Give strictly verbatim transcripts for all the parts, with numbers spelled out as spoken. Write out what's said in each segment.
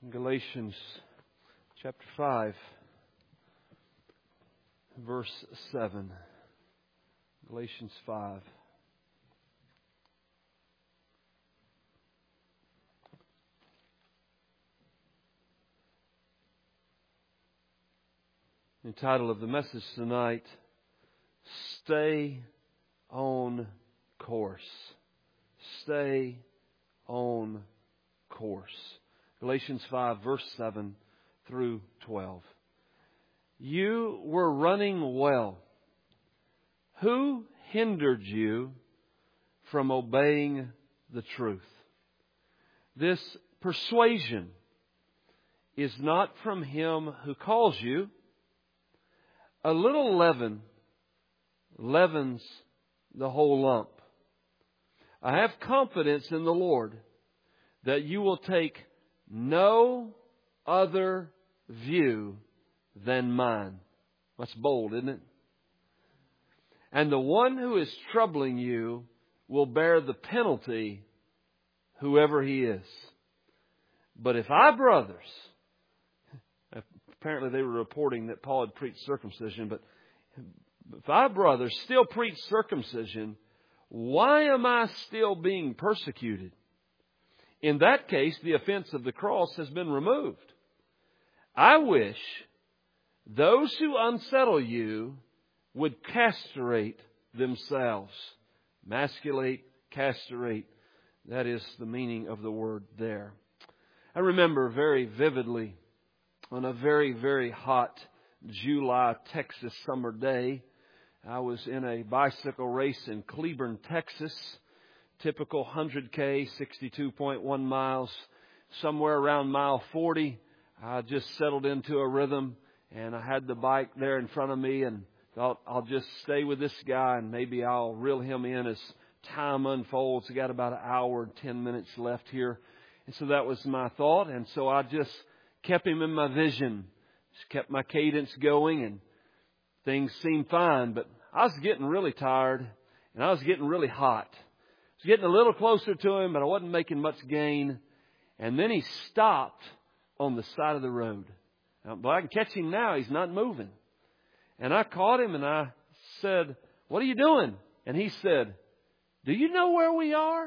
Galatians chapter five, verse seven. Galatians five. The title of the message tonight, Stay on Course. Stay on course. Galatians five, verse seven through twelve. You were running well. Who hindered you from obeying the truth? This persuasion is not from Him who calls you. A little leaven leavens the whole lump. I have confidence in the Lord that you will take no other view than mine. That's bold, isn't it? And the one who is troubling you will bear the penalty, whoever he is. But if I, brothers, apparently they were reporting that Paul had preached circumcision, but if I, brothers, still preach circumcision, why am I still being persecuted? In that case, the offense of the cross has been removed. I wish those who unsettle you would castrate themselves. Masculate, castrate. That is the meaning of the word there. I remember very vividly on a very, very hot July Texas summer day, I was in a bicycle race in Cleburne, Texas. Typical one hundred K, sixty-two point one miles. Somewhere around mile forty, I just settled into a rhythm, and I had the bike there in front of me and thought I'll just stay with this guy and maybe I'll reel him in as time unfolds. I got about an hour and ten minutes left here. And so that was my thought. And so I just kept him in my vision. Just kept my cadence going, and things seemed fine. But I was getting really tired, and I was getting really hot. I was getting a little closer to him, but I wasn't making much gain. And then he stopped on the side of the road. Now, but I can catch him now. He's not moving. And I caught him and I said, "What are you doing?" And he said, "Do you know where we are?"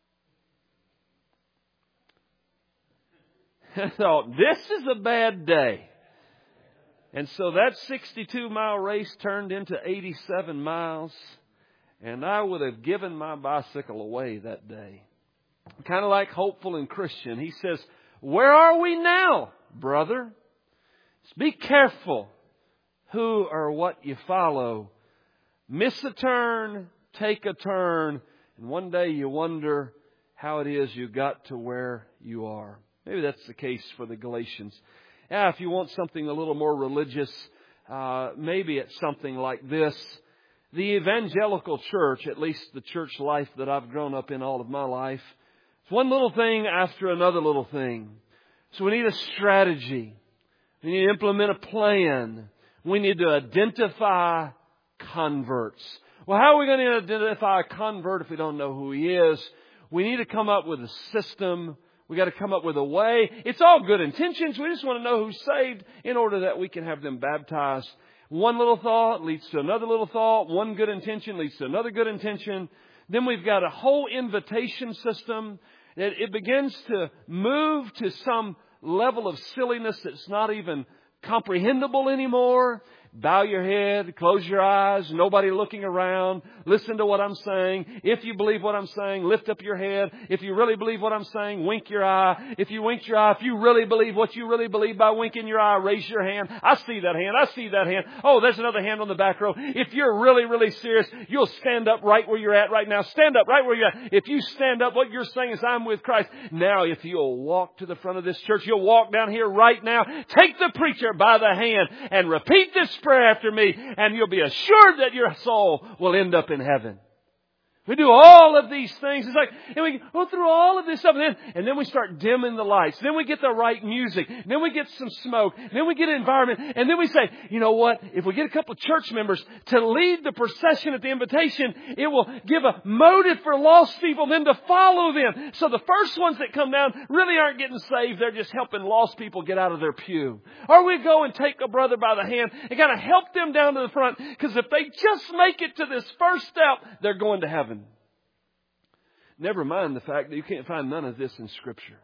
I thought, this is a bad day. And so that sixty-two mile race turned into eighty-seven miles. And I would have given my bicycle away that day. Kind of like Hopeful and Christian. He says, "Where are we now, brother? Be careful who or what you follow. Miss a turn, take a turn, and one day you wonder how it is you got to where you are." Maybe that's the case for the Galatians. Yeah, if you want something a little more religious, uh, maybe it's something like this. The evangelical church, at least the church life that I've grown up in all of my life, it's one little thing after another little thing. So we need a strategy. We need to implement a plan. We need to identify converts. Well, how are we going to identify a convert if we don't know who he is? We need to come up with a system. We got to come up with a way. It's all good intentions. We just want to know who's saved in order that we can have them baptized. One little thought leads to another little thought. One good intention leads to another good intention. Then we've got a whole invitation system. It, it begins to move to some level of silliness that's not even comprehensible anymore. Bow your head, close your eyes, nobody looking around. Listen to what I'm saying. If you believe what I'm saying, lift up your head. If you really believe what I'm saying, wink your eye. If you wink your eye, if you really believe what you really believe by winking your eye, raise your hand. I see that hand. I see that hand. Oh, there's another hand on the back row. If you're really, really serious, you'll stand up right where you're at right now. Stand up right where you're at. If you stand up, what you're saying is, I'm with Christ. Now, if you'll walk to the front of this church, you'll walk down here right now. Take the preacher by the hand and repeat this prayer after me, and you'll be assured that your soul will end up in heaven. We do all of these things. It's like, and we go through all of this stuff, and then, and then we start dimming the lights. Then we get the right music. And then we get some smoke. And then we get an environment. And then we say, you know what? If we get a couple of church members to lead the procession at the invitation, it will give a motive for lost people then to follow them. So the first ones that come down really aren't getting saved. They're just helping lost people get out of their pew. Or we go and take a brother by the hand and kind of help them down to the front. Because if they just make it to this first step, they're going to heaven. Never mind the fact that you can't find none of this in Scripture.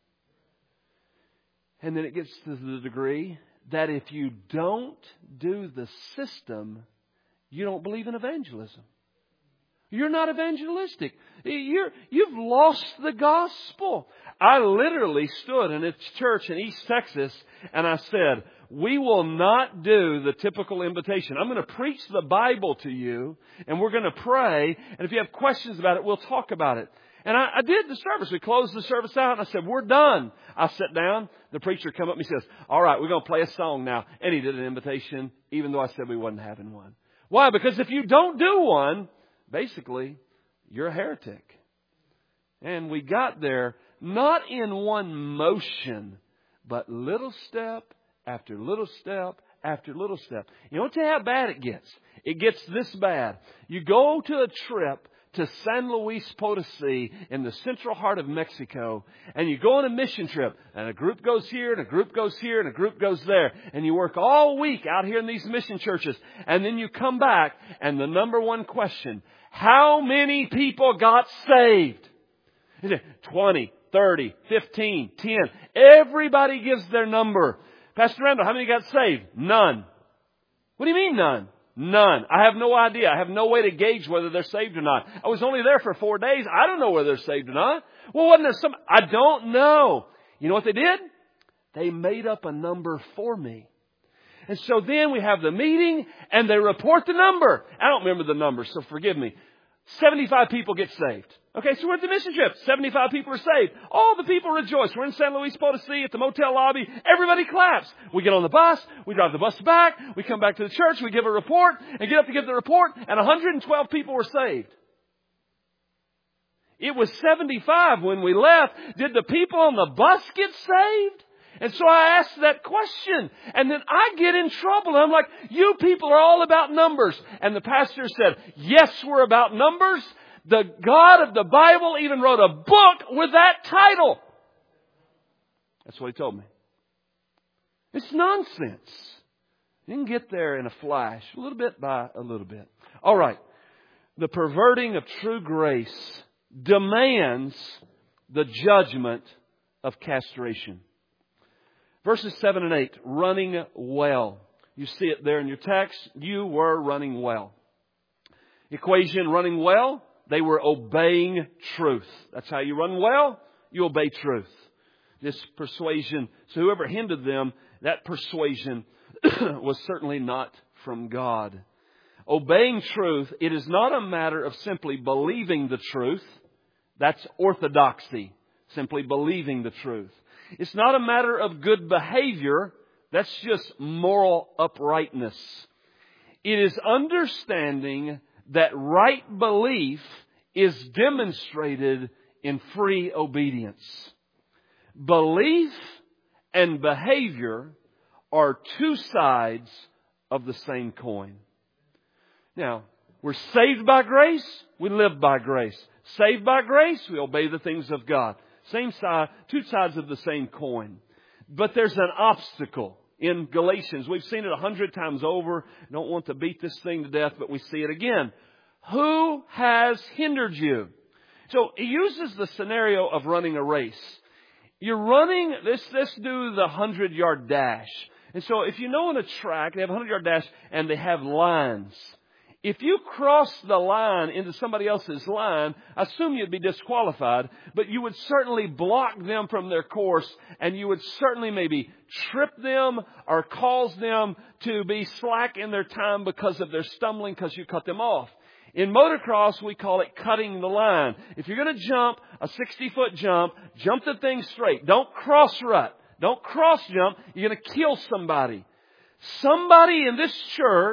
And then it gets to the degree that if you don't do the system, you don't believe in evangelism. You're not evangelistic. You're, you've lost the gospel. I literally stood in a church in East Texas and I said, we will not do the typical invitation. I'm going to preach the Bible to you and we're going to pray. And if you have questions about it, we'll talk about it. And I, I did the service. We closed the service out and I said, we're done. I sat down. The preacher come up and he says, all right, we're going to play a song now. And he did an invitation, even though I said we wasn't having one. Why? Because if you don't do one, basically, you're a heretic. And we got there not in one motion, but little step after little step after little step. You want to tell you how bad it gets? It gets this bad. You go to a trip to San Luis Potosí in the central heart of Mexico, and you go on a mission trip, and a group goes here, and a group goes here, and a group goes there, and you work all week out here in these mission churches, and then you come back, and the number one question, how many people got saved? Is it twenty, thirty, fifteen, ten? Everybody gives their number. Pastor Randall, how many got saved? None. What do you mean none? None. I have no idea. I have no way to gauge whether they're saved or not. I was only there for four days. I don't know whether they're saved or not. Well, wasn't there some? I don't know. You know what they did? They made up a number for me. And so then we have the meeting and they report the number. I don't remember the number, so forgive me. seventy-five people get saved. Okay, so we're at the mission trip. seventy-five people are saved. All the people rejoice. We're in San Luis Potosí at the motel lobby. Everybody claps. We get on the bus. We drive the bus back. We come back to the church. We give a report and get up to give the report. And one hundred twelve people were saved. It was seventy-five when we left. Did the people on the bus get saved? And so I asked that question. And then I get in trouble. I'm like, you people are all about numbers. And the pastor said, yes, we're about numbers. The God of the Bible even wrote a book with that title. That's what he told me. It's nonsense. You can get there in a flash, a little bit by a little bit. All right. The perverting of true grace demands the judgment of castration. Verses seven and eight, running well. You see it there in your text. You were running well. Equation, running well. They were obeying truth. That's how you run well. You obey truth. This persuasion, so whoever hindered them, that persuasion was certainly not from God. Obeying truth, it is not a matter of simply believing the truth. That's orthodoxy. Simply believing the truth. It's not a matter of good behavior. That's just moral uprightness. It is understanding that right belief is demonstrated in free obedience. Belief and behavior are two sides of the same coin. Now, we're saved by grace, we live by grace. Saved by grace, we obey the things of God. Same side, two sides of the same coin. But there's an obstacle. In Galatians, we've seen it a hundred times over. Don't want to beat this thing to death, but we see it again. Who has hindered you? So he uses the scenario of running a race. You're running, let's, let's do the hundred-yard dash. And so if you know on a track, they have a hundred-yard dash and they have lines. If you cross the line into somebody else's line, I assume you'd be disqualified, but you would certainly block them from their course, and you would certainly maybe trip them or cause them to be slack in their time because of their stumbling because you cut them off. In motocross, we call it cutting the line. If you're going to jump a sixty-foot jump, jump the thing straight. Don't cross rut. Don't cross jump. You're going to kill somebody. Somebody in this church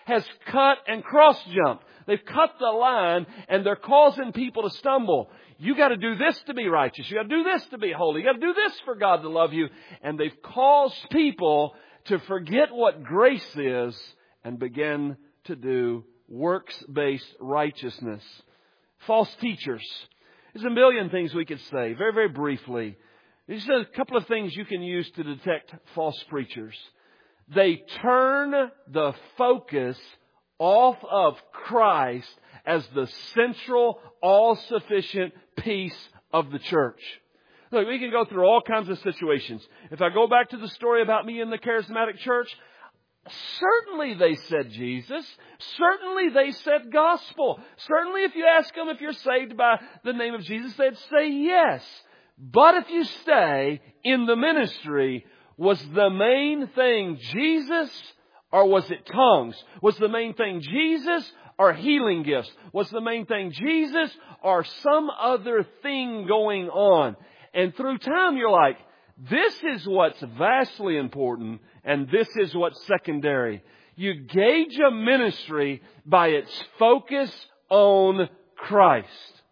has cut and cross-jumped. They've cut the line and they're causing people to stumble. You got to do this to be righteous. You got to do this to be holy. You got to do this for God to love you. And they've caused people to forget what grace is and begin to do works-based righteousness. False teachers. There's a million things we could say, very, very briefly. These are a couple of things you can use to detect false preachers. They turn the focus off of Christ as the central, all-sufficient piece of the church. Look, we can go through all kinds of situations. If I go back to the story about me in the charismatic church, certainly they said Jesus. Certainly they said gospel. Certainly if you ask them if you're saved by the name of Jesus, they'd say yes. But if you stay in the ministry, was the main thing Jesus or was it tongues? Was the main thing Jesus or healing gifts? Was the main thing Jesus or some other thing going on? And through time you're like, this is what's vastly important and this is what's secondary. You gauge a ministry by its focus on Christ.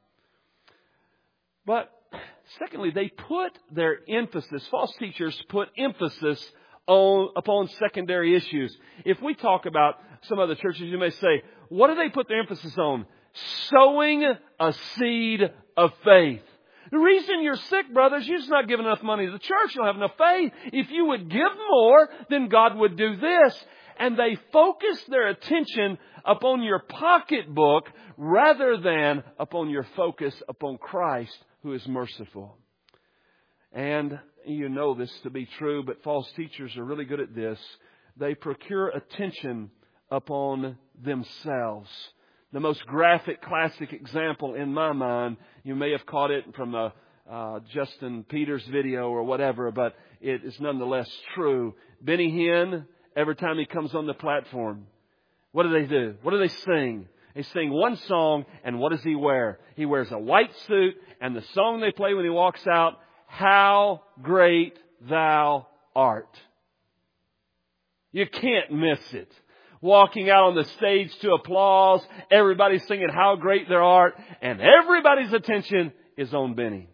But secondly, they put their emphasis, false teachers put emphasis on, upon secondary issues. If we talk about some other churches, you may say, what do they put their emphasis on? Sowing a seed of faith. The reason you're sick, brothers, you're just not giving enough money to the church. You don't have enough faith. If you would give more, then God would do this. And they focus their attention upon your pocketbook rather than upon your focus upon Christ, who is merciful. And you know this to be true, but false teachers are really good at this. They procure attention upon themselves. The most graphic, classic example in my mind, you may have caught it from a uh, Justin Peters video or whatever, but it is nonetheless true. Benny Hinn, every time he comes on the platform, what do they do? What do they sing? They sing one song, and what does he wear? He wears a white suit, and the song they play when he walks out, How Great Thou Art. You can't miss it. Walking out on the stage to applause, everybody's singing How Great Thou Art, and everybody's attention is on Benny.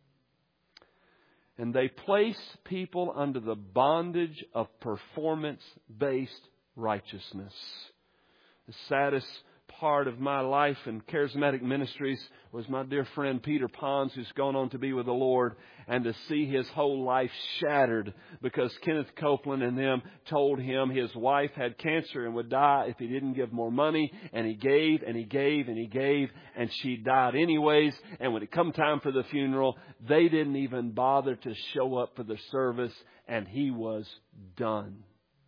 And they place people under the bondage of performance-based righteousness. The saddest part of my life in charismatic ministries was my dear friend Peter Pons, who's gone on to be with the Lord, and to see his whole life shattered because Kenneth Copeland and them told him his wife had cancer and would die if he didn't give more money, and he gave and he gave and he gave, and she died anyways. And when it come time for the funeral, they didn't even bother to show up for the service, and he was done.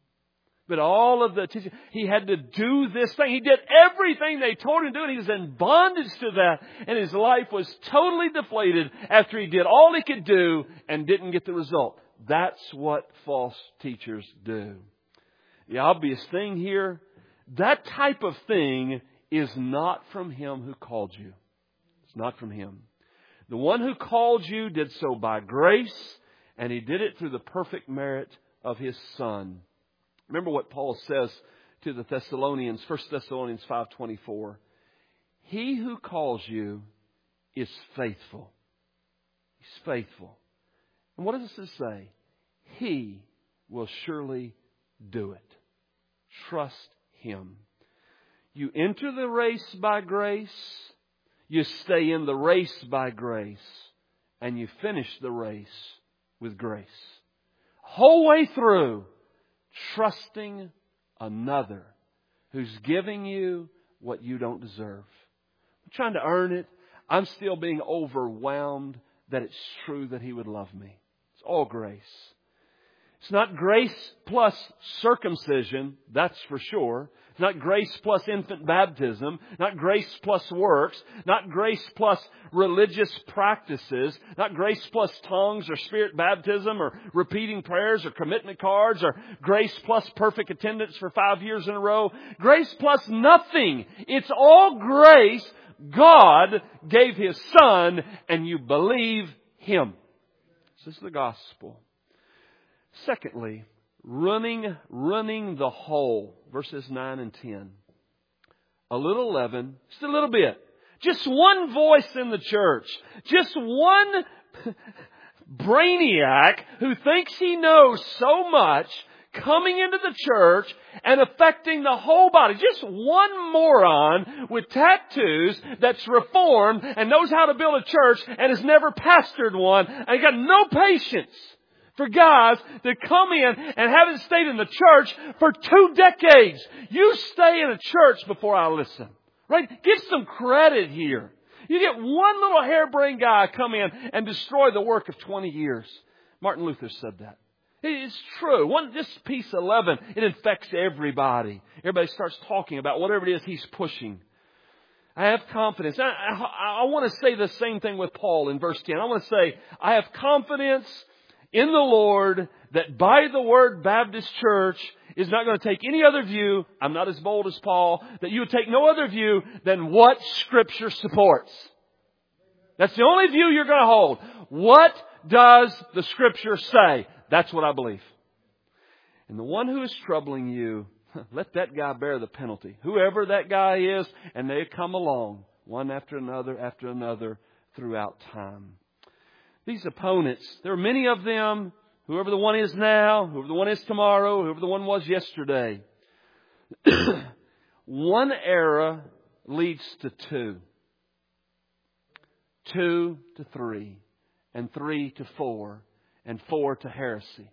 But all of the teaching, he had to do this thing. He did everything they told him to do, and he was in bondage to that. And his life was totally deflated after he did all he could do and didn't get the result. That's what false teachers do. The obvious thing here, that type of thing is not from Him who called you. It's not from Him. The one who called you did so by grace, and He did it through the perfect merit of His Son. Remember what Paul says to the Thessalonians, First Thessalonians five twenty-four. He who calls you is faithful. He's faithful. And what does this say? He will surely do it. Trust Him. You enter the race by grace. You stay in the race by grace. And you finish the race with grace. Whole way through, trusting another who's giving you what you don't deserve. I'm trying to earn it. I'm still being overwhelmed that it's true that He would love me. It's all grace. It's not grace plus circumcision, that's for sure. It's not grace plus infant baptism. Not grace plus works. Not grace plus religious practices. Not grace plus tongues or spirit baptism or repeating prayers or commitment cards or grace plus perfect attendance for five years in a row. Grace plus nothing. It's all grace. God gave His Son and you believe Him. This is the gospel. Secondly, running, running the whole, verses nine and ten. A little leaven, just a little bit. Just one voice in the church. Just one brainiac who thinks he knows so much coming into the church and affecting the whole body. Just one moron with tattoos that's reformed and knows how to build a church and has never pastored one and got no patience for guys that come in and haven't stayed in the church for two decades. You stay in a church before I listen. Right? Give some credit here. You get one little harebrained guy come in and destroy the work of twenty years. Martin Luther said that. It's true. One, this piece eleven, it infects everybody. Everybody starts talking about whatever it is he's pushing. I have confidence. I, I, I want to say the same thing with Paul in verse ten. I want to say, I have confidence in the Lord that by the word Baptist Church is not going to take any other view. I'm not as bold as Paul. That you would take no other view than what Scripture supports. That's the only view you're going to hold. What does the Scripture say? That's what I believe. And the one who is troubling you, let that guy bear the penalty. Whoever that guy is, and they come along one after another after another throughout time. These opponents, there are many of them, whoever the one is now, whoever the one is tomorrow, whoever the one was yesterday. One era leads to two. Two to three. And three to four. And four to heresy.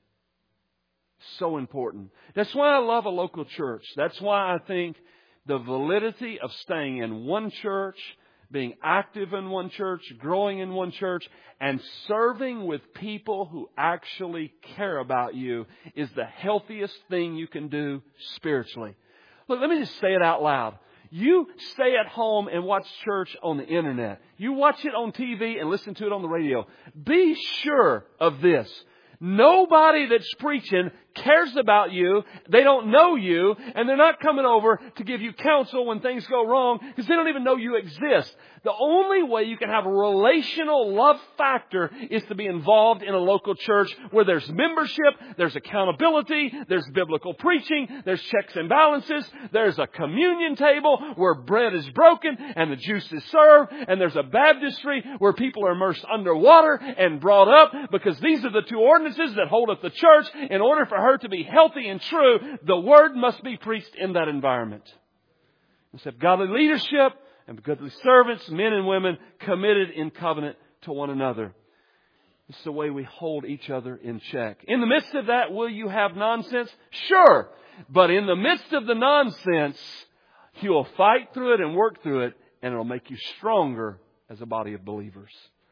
So important. That's why I love a local church. That's why I think the validity of staying in one church, being active in one church, growing in one church, and serving with people who actually care about you is the healthiest thing you can do spiritually. Look, let me just say it out loud. You stay at home and watch church on the internet. You watch it on T V and listen to it on the radio. Be sure of this. Nobody that's preaching cares about you. They don't know you. And they're not coming over to give you counsel when things go wrong because they don't even know you exist. The only way you can have a relational love factor is to be involved in a local church where there's membership, there's accountability, there's biblical preaching, there's checks and balances, there's a communion table where bread is broken and the juice is served, and there's a baptistry where people are immersed underwater and brought up, because these are the two ordinances that hold up the church. In order for her to be healthy and true, the Word must be preached in that environment. Let's have godly leadership and godly servants, men and women, committed in covenant to one another. It's the way we hold each other in check. In the midst of that, will you have nonsense? Sure. But in the midst of the nonsense, you will fight through it and work through it, and it will make you stronger as a body of believers.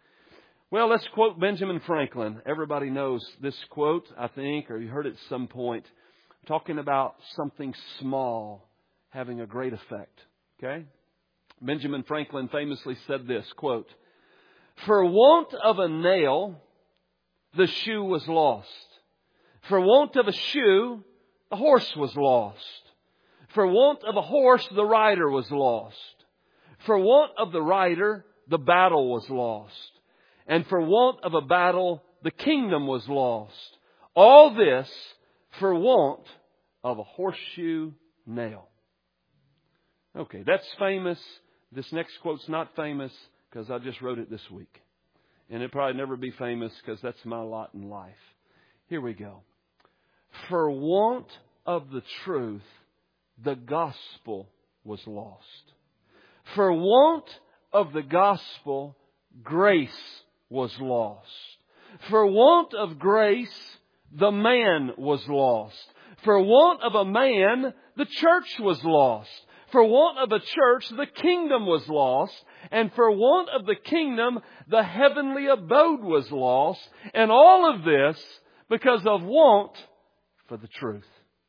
Well, let's quote Benjamin Franklin. Everybody knows this quote, I think, or you heard it at some point, talking about something small having a great effect. Okay? Benjamin Franklin famously said this, quote, "For want of a nail, the shoe was lost. For want of a shoe, the horse was lost. For want of a horse, the rider was lost. For want of the rider, the battle was lost. And for want of a battle, the kingdom was lost. All this for want of a horseshoe nail." Okay, that's famous. This next quote's not famous because I just wrote it this week. And it'll probably never be famous because that's my lot in life. Here we go. For want of the truth, the gospel was lost. For want of the gospel, grace was lost. For want of grace, the man was lost. For want of a man, the church was lost. For want of a church, the kingdom was lost. And for want of the kingdom, the heavenly abode was lost. And all of this because of want for the truth.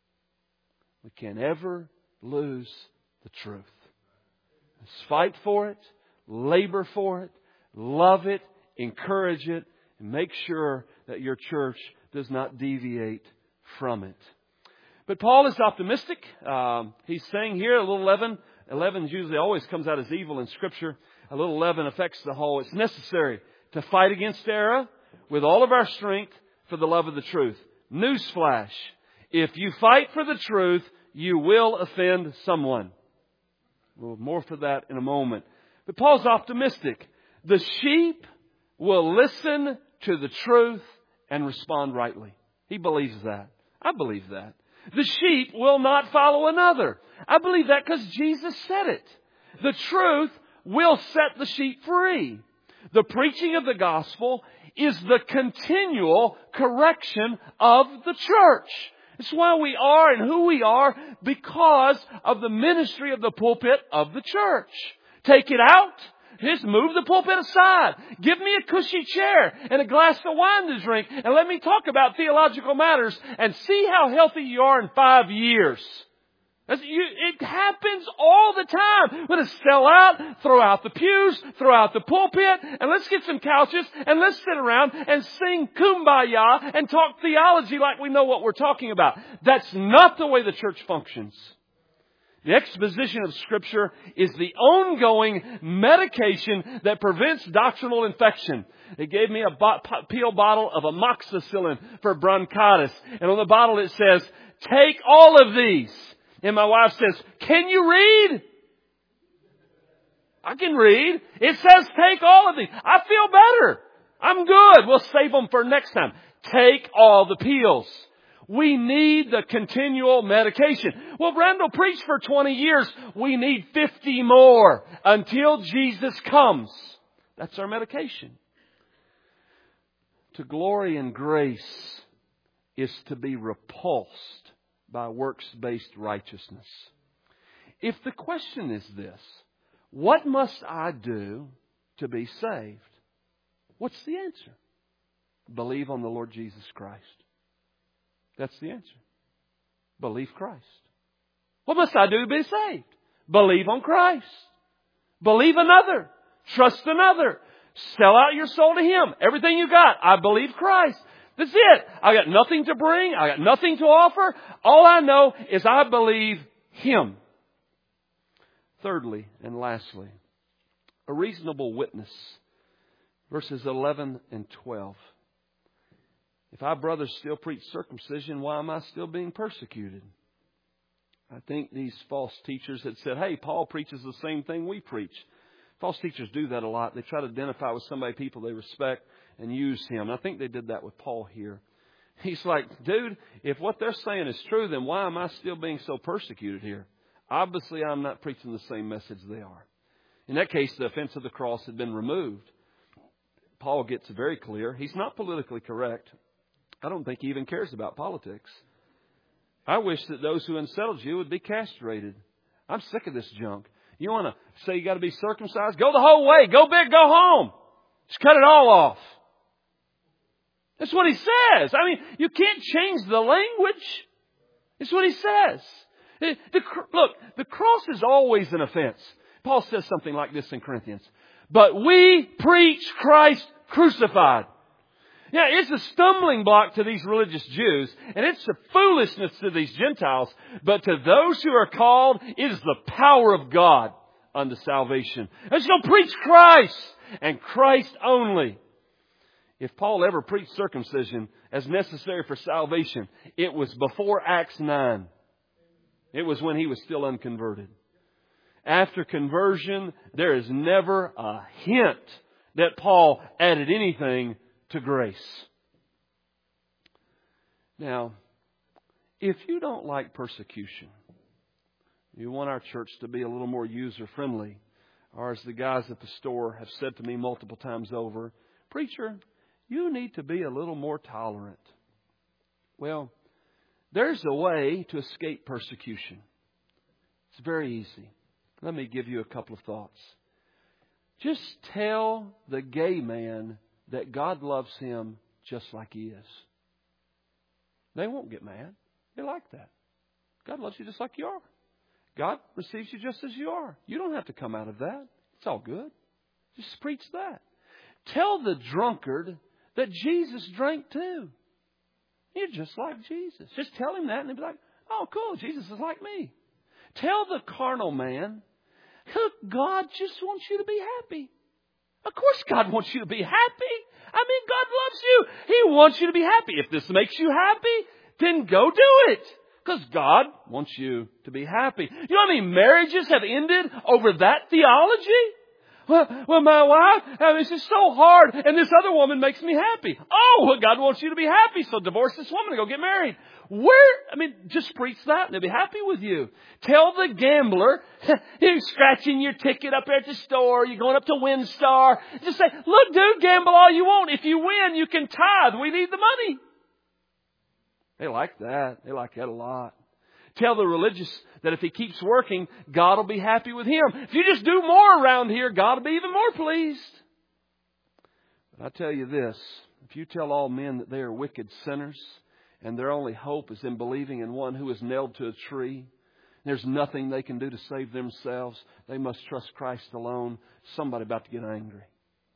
We can't ever lose the truth. Let's fight for it, labor for it, love it, encourage it, and make sure that your church does not deviate from it. But Paul is optimistic. Um, he's saying here a little leaven. Leaven usually always comes out as evil in Scripture. A little leaven affects the whole. It's necessary to fight against error with all of our strength for the love of the truth. Newsflash. If you fight for the truth, you will offend someone. Well, more for that in a moment. But Paul's optimistic. The sheep will listen to the truth and respond rightly. He believes that. I believe that. The sheep will not follow another. I believe that because Jesus said it. The truth will set the sheep free. The preaching of the gospel is the continual correction of the church. It's why we are and who we are, because of the ministry of the pulpit of the church. Take it out. Just move the pulpit aside. Give me a cushy chair and a glass of wine to drink, and let me talk about theological matters and see how healthy you are in five years. It happens all the time. Let us sell out, throw out the pews, throw out the pulpit, and let's get some couches and let's sit around and sing Kumbaya and talk theology like we know what we're talking about. That's not the way the church functions. The exposition of Scripture is the ongoing medication that prevents doctrinal infection. They gave me a bo- pill bottle of amoxicillin for bronchitis. And on the bottle it says, take all of these. And my wife says, can you read? I can read. It says take all of these. I feel better. I'm good. We'll save them for next time. Take all the pills. We need the continual medication. Well, Randall preached for twenty years. We need fifty more until Jesus comes. That's our medication. To glory in grace is to be repulsed by works-based righteousness. If the question is this, what must I do to be saved? What's the answer? Believe on the Lord Jesus Christ. That's the answer. Believe Christ. What must I do to be saved? Believe on Christ. Believe another. Trust another. Sell out your soul to Him. Everything you got, I believe Christ. That's it. I got nothing to bring. I got nothing to offer. All I know is I believe Him. Thirdly and lastly, a reasonable witness. Verses eleven and twelve. If our brothers still preach circumcision, why am I still being persecuted? I think these false teachers had said, hey, Paul preaches the same thing we preach. False teachers do that a lot. They try to identify with somebody people they respect and use him. And I think they did that with Paul here. He's like, dude, if what they're saying is true, then why am I still being so persecuted here? Obviously, I'm not preaching the same message they are. In that case, the offense of the cross had been removed. Paul gets very clear. He's not politically correct. I don't think he even cares about politics. I wish that those who unsettled you would be castrated. I'm sick of this junk. You want to say you got to be circumcised? Go the whole way. Go big, go home. Just cut it all off. That's what he says. I mean, you can't change the language. It's what he says. The, the, look, the cross is always an offense. Paul says something like this in Corinthians. But we preach Christ crucified. Yeah, it's a stumbling block to these religious Jews, and it's a foolishness to these Gentiles. But to those who are called, it is the power of God unto salvation. Let's go preach Christ, and Christ only. If Paul ever preached circumcision as necessary for salvation, it was before Acts nine. It was when he was still unconverted. After conversion, there is never a hint that Paul added anything to grace. Now, if you don't like persecution, you want our church to be a little more user-friendly, or as the guys at the store have said to me multiple times over, preacher, you need to be a little more tolerant. Well, there's a way to escape persecution. It's very easy. Let me give you a couple of thoughts. Just tell the gay man that God loves him just like he is. They won't get mad. They like that. God loves you just like you are. God receives you just as you are. You don't have to come out of that. It's all good. Just preach that. Tell the drunkard that Jesus drank too. You're just like Jesus. Just tell him that and he'll be like, oh, cool, Jesus is like me. Tell the carnal man, look, God just wants you to be happy. Of course God wants you to be happy. I mean, God loves you. He wants you to be happy. If this makes you happy, then go do it. Because God wants you to be happy. You know how many marriages have ended over that theology? Well, well, my wife, I mean, it's just so hard, and this other woman makes me happy. Oh, well, God wants you to be happy, so divorce this woman and go get married. Where, I mean, just preach that and they'll be happy with you. Tell the gambler, you're scratching your ticket up there at the store, you're going up to WinStar. Just say, look, dude, gamble all you want. If you win, you can tithe. We need the money. They like that. They like that a lot. Tell the religious that if he keeps working, God will be happy with him. If you just do more around here, God will be even more pleased. But I tell you this, if you tell all men that they are wicked sinners and their only hope is in believing in one who is nailed to a tree, there's nothing they can do to save themselves, they must trust Christ alone, somebody about to get angry.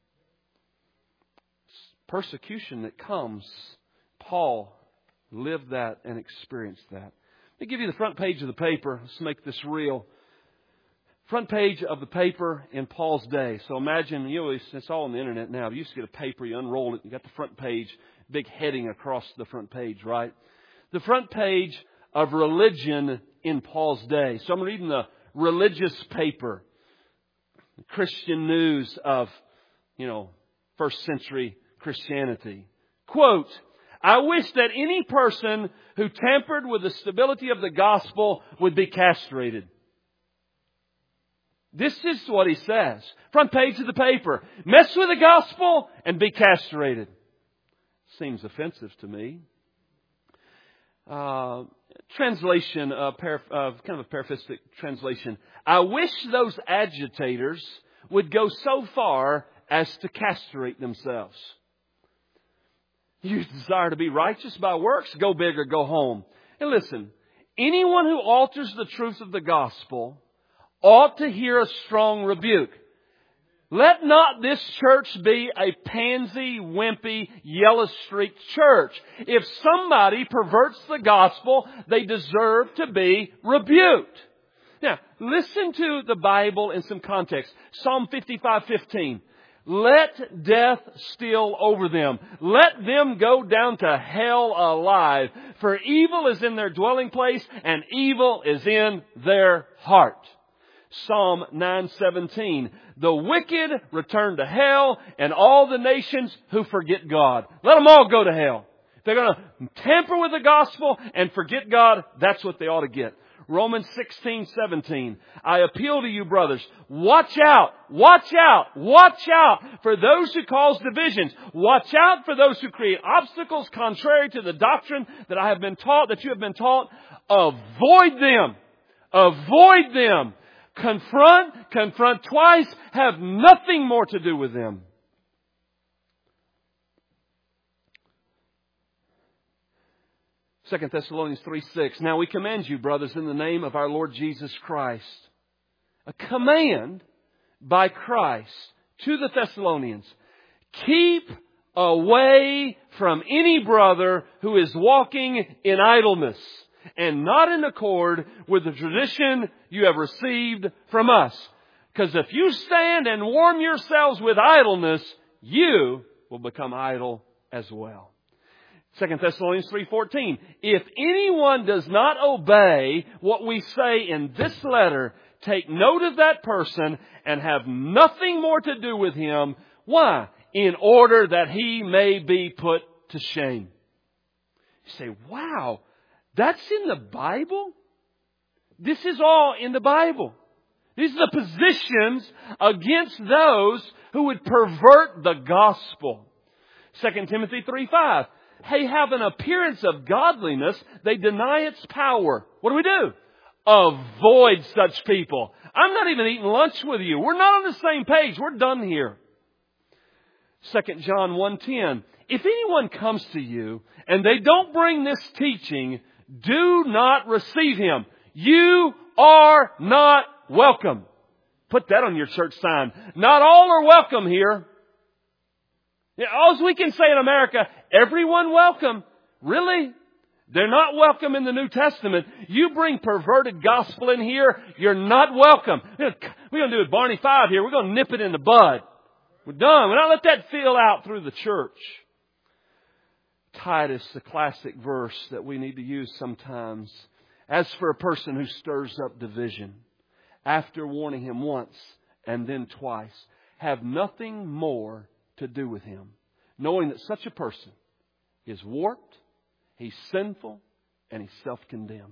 Persecution that comes, Paul lived that and experienced that. Let me give you the front page of the paper. Let's make this real. Front page of the paper in Paul's day. So imagine, you know, it's all on the internet now. You used to get a paper, you unroll it, you got the front page, big heading across the front page, right? The front page of religion in Paul's day. So I'm reading the religious paper, the Christian news of, you know, first century Christianity. Quote, I wish that any person who tampered with the stability of the gospel would be castrated. This is what he says. Front page of the paper. Mess with the gospel and be castrated. Seems offensive to me. Uh, translation, uh, par- uh, kind of a paraphrastic translation. I wish those agitators would go so far as to castrate themselves. You desire to be righteous by works, go big or go home. And listen, anyone who alters the truth of the gospel ought to hear a strong rebuke. Let not this church be a pansy, wimpy, yellow-streaked church. If somebody perverts the gospel, they deserve to be rebuked. Now, listen to the Bible in some context. Psalm fifty-five fifteen. Let death steal over them. Let them go down to hell alive. For evil is in their dwelling place, and evil is in their heart. Psalm nine seventeen. The wicked return to hell, and all the nations who forget God. Let them all go to hell. If they're going to tamper with the gospel and forget God, that's what they ought to get. Romans sixteen seventeen. I appeal to you, brothers, watch out, watch out, watch out for those who cause divisions. Watch out for those who create obstacles contrary to the doctrine that I have been taught, that you have been taught. Avoid them. Avoid them. Confront, confront twice, have nothing more to do with them. Second Thessalonians three six. Now we command you, brothers, in the name of our Lord Jesus Christ. A command by Christ to the Thessalonians. Keep away from any brother who is walking in idleness and not in accord with the tradition you have received from us. Because if you stand and warm yourselves with idleness, you will become idle as well. Second Thessalonians three fourteen. If anyone does not obey what we say in this letter, take note of that person and have nothing more to do with him. Why? In order that he may be put to shame. You say, wow, that's in the Bible? This is all in the Bible. These are the positions against those who would pervert the gospel. Second Timothy three five. They have an appearance of godliness. They deny its power. What do we do? Avoid such people. I'm not even eating lunch with you. We're not on the same page. We're done here. Second John one ten. If anyone comes to you and they don't bring this teaching, do not receive him. You are not welcome. Put that on your church sign. Not all are welcome here. Yeah, all we can say in America, everyone welcome. Really? They're not welcome in the New Testament. You bring perverted gospel in here, you're not welcome. We're going to do it Barney five here. We're going to nip it in the bud. We're done. We're not let that feel out through the church. Titus, the classic verse that we need to use sometimes. As for a person who stirs up division, after warning him once and then twice, have nothing more to do with him, knowing that such a person is warped, he's sinful, and he's self-condemned.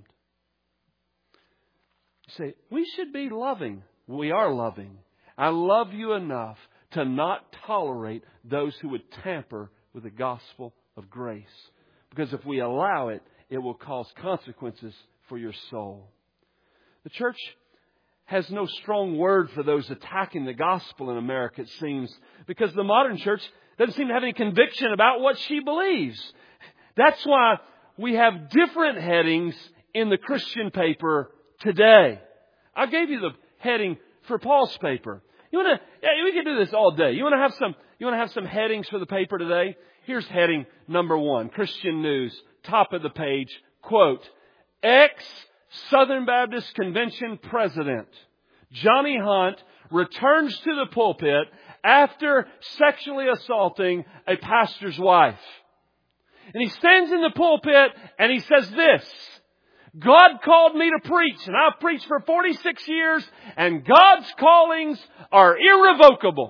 You say, we should be loving. We are loving. I love you enough to not tolerate those who would tamper with the gospel of grace. Because if we allow it, it will cause consequences for your soul. The church has no strong word for those attacking the gospel in America, it seems, because the modern church doesn't seem to have any conviction about what she believes. That's why we have different headings in the Christian paper today. I gave you the heading for Paul's paper. You want to? Yeah, we can do this all day. You want to have some? You want to have some headings for the paper today? Here's heading number one: Christian News, top of the page. Quote: Ex-Southern Baptist Convention President Johnny Hunt returns to the pulpit after sexually assaulting a pastor's wife. And he stands in the pulpit and he says this: God called me to preach, and I've preached for forty-six years, and God's callings are irrevocable.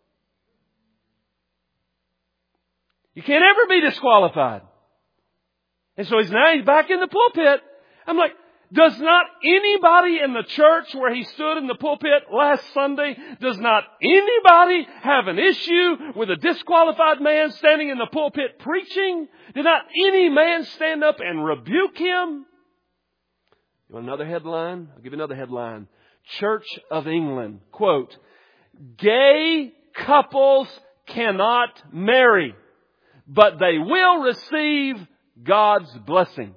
You can't ever be disqualified. And so he's now he's back in the pulpit. I'm like, does not anybody in the church where he stood in the pulpit last Sunday, does not anybody have an issue with a disqualified man standing in the pulpit preaching? Did not any man stand up and rebuke him? You want another headline? I'll give you another headline. Church of England, quote, gay couples cannot marry, but they will receive God's blessing.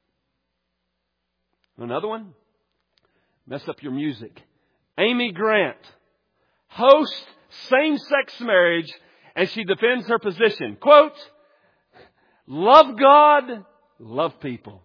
Another one? Mess up your music. Amy Grant hosts same-sex marriage, and she defends her position. Quote, love God, love people.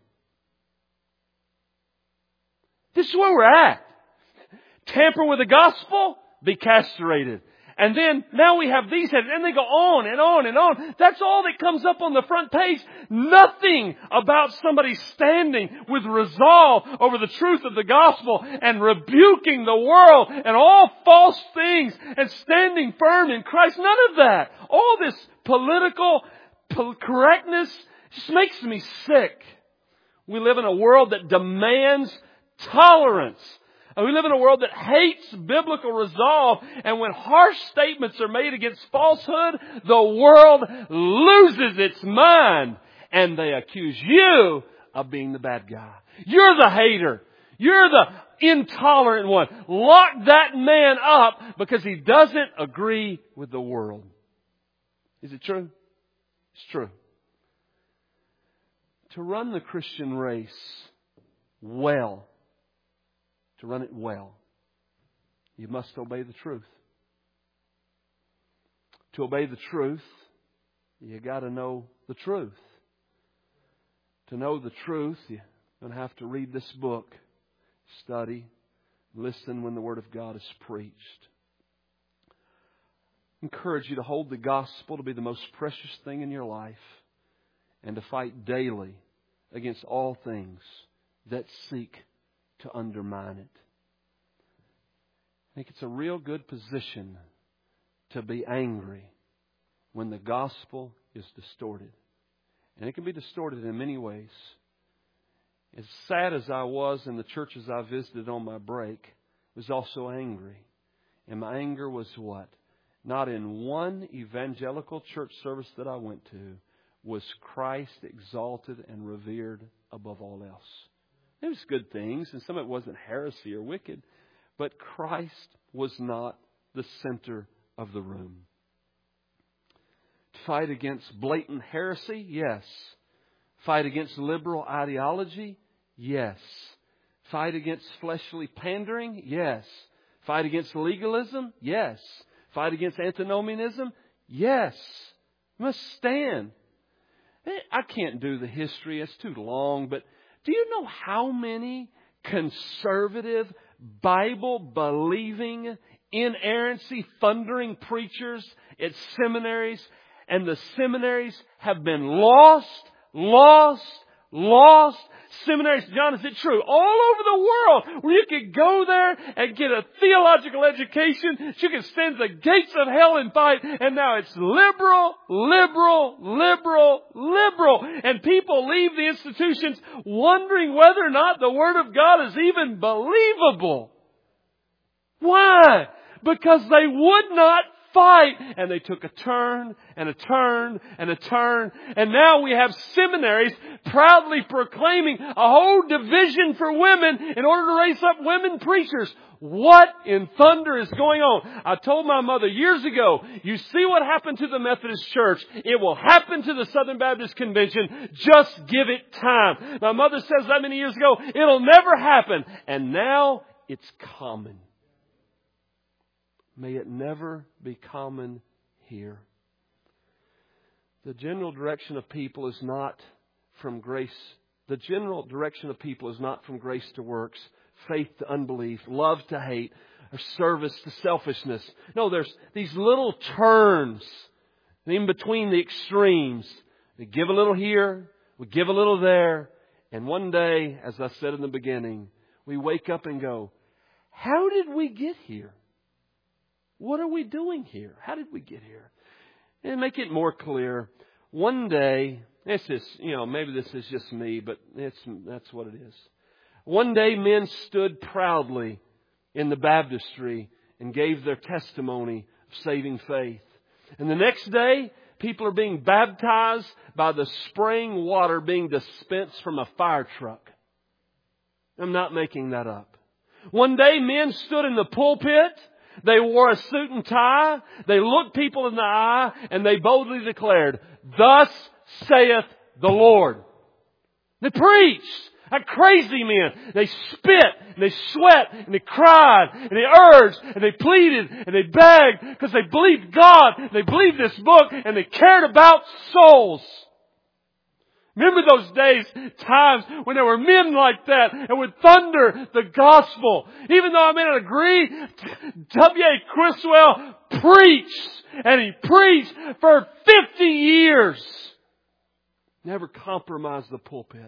This is where we're at. Tamper with the gospel, be castrated. And then now we have these heads, and they go on and on and on. That's all that comes up on the front page. Nothing about somebody standing with resolve over the truth of the gospel and rebuking the world and all false things and standing firm in Christ. None of that. All this political correctness just makes me sick. We live in a world that demands tolerance. We live in a world that hates biblical resolve, and when harsh statements are made against falsehood, the world loses its mind, and they accuse you of being the bad guy. You're the hater. You're the intolerant one. Lock that man up because he doesn't agree with the world. Is it true? It's true. To run the Christian race well, to run it well, you must obey the truth. To obey the truth, you got to know the truth. To know the truth, you're going to have to read this book, study, listen when the Word of God is preached. I encourage you to hold the gospel to be the most precious thing in your life and to fight daily against all things that seek to undermine it. I think it's a real good position to be angry when the gospel is distorted. And it can be distorted in many ways. As sad as I was in the churches I visited on my break, I was also angry. And my anger was what? Not in one evangelical church service that I went to was Christ exalted and revered above all else. There was good things, and some of it wasn't heresy or wicked. But Christ was not the center of the room. To fight against blatant heresy? Yes. Fight against liberal ideology? Yes. Fight against fleshly pandering? Yes. Fight against legalism? Yes. Fight against antinomianism? Yes. We must stand. I can't do the history. It's too long, but do you know how many conservative, Bible-believing, inerrancy, thundering preachers at seminaries And the seminaries have been lost, lost, lost. Seminaries, John, is it true? All over the world where you could go there and get a theological education. You could stand the gates of hell and fight. And now it's liberal, liberal, liberal, liberal. And people leave the institutions wondering whether or not the Word of God is even believable. Why? Because they would not fight. And they took a turn and a turn and a turn. And now we have seminaries proudly proclaiming a whole division for women in order to raise up women preachers. What in thunder is going on? I told my mother years ago, you see what happened to the Methodist Church. It will happen to the Southern Baptist Convention. Just give it time. My mother says that many years ago, it'll never happen. And now it's common. May it never be common here. The general direction of people is not from grace. The general direction of people is not from grace to works, faith to unbelief, love to hate, or service to selfishness. No, there's these little turns in between the extremes. We give a little here, we give a little there, and one day, as I said in the beginning, we wake up and go, how did we get here? What are we doing here? How did we get here? And make it more clear. One day, this is, you know, maybe this is just me, but it's, that's what it is. One day men stood proudly in the baptistry and gave their testimony of saving faith. And the next day, people are being baptized by the spraying water being dispensed from a fire truck. I'm not making that up. One day men stood in the pulpit. They wore a suit and tie. They looked people in the eye and they boldly declared, "Thus saith the Lord." They preached like crazy men. They spit and they sweat and they cried and they urged and they pleaded and they begged because they believed God. They believed this book and they cared about souls. Remember those days, times when there were men like that and would thunder the gospel. Even though I may not agree, W A Criswell preached, and he preached for fifty years. Never compromised the pulpit.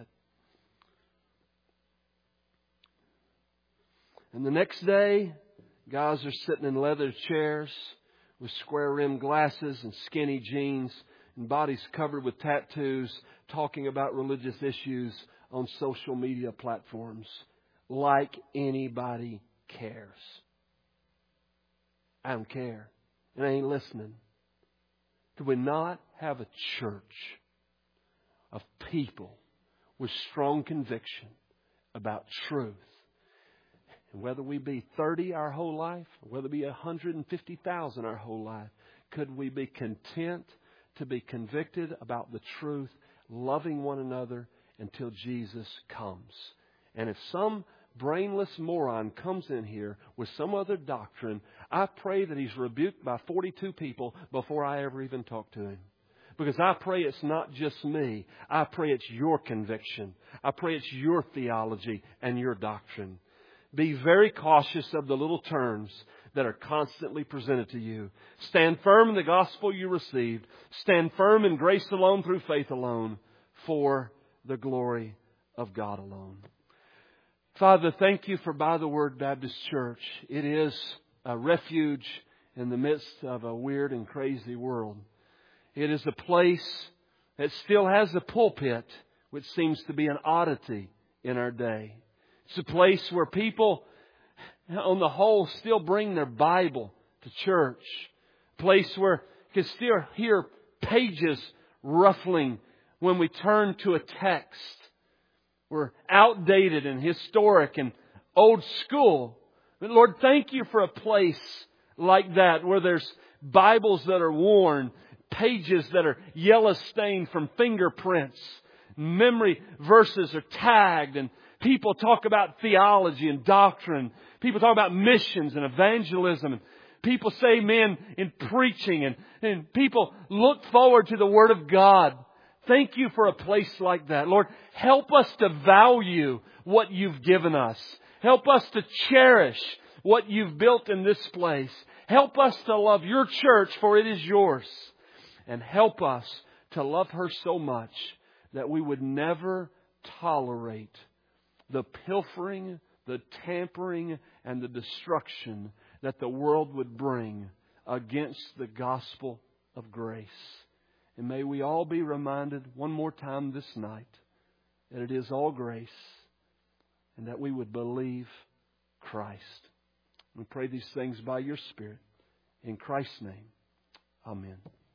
And the next day, guys are sitting in leather chairs with square-rimmed glasses and skinny jeans and bodies covered with tattoos, talking about religious issues on social media platforms like anybody cares. I don't care. And I ain't listening. Do we not have a church of people with strong conviction about truth? And whether we be thirty our whole life, or whether we be one hundred fifty thousand our whole life, could we be content to be convicted about the truth, loving one another until Jesus comes? And if some brainless moron comes in here with some other doctrine, I pray that he's rebuked by forty-two people before I ever even talk to him. Because I pray it's not just me. I pray it's your conviction. I pray it's your theology and your doctrine. Be very cautious of the little turns that are constantly presented to you. Stand firm in the gospel you received. Stand firm in grace alone through faith alone for the glory of God alone. Father, thank you for By the Word Baptist Church. It is a refuge in the midst of a weird and crazy world. It is a place that still has a pulpit, which seems to be an oddity in our day. It's a place where people, on the whole, still bring their Bible to church. A place where you can still hear pages ruffling when we turn to a text. We're outdated and historic and old school. But Lord, thank you for a place like that where there's Bibles that are worn, pages that are yellow stained from fingerprints, memory verses are tagged, and people talk about theology and doctrine. People talk about missions and evangelism. And people say amen in preaching. And, and people look forward to the Word of God. Thank you for a place like that. Lord, help us to value what you've given us. Help us to cherish what you've built in this place. Help us to love your church, for it is yours. And help us to love her so much that we would never tolerate the pilfering, the tampering, and the destruction that the world would bring against the gospel of grace. And may we all be reminded one more time this night that it is all grace and that we would believe Christ. We pray these things by your Spirit. In Christ's name, amen.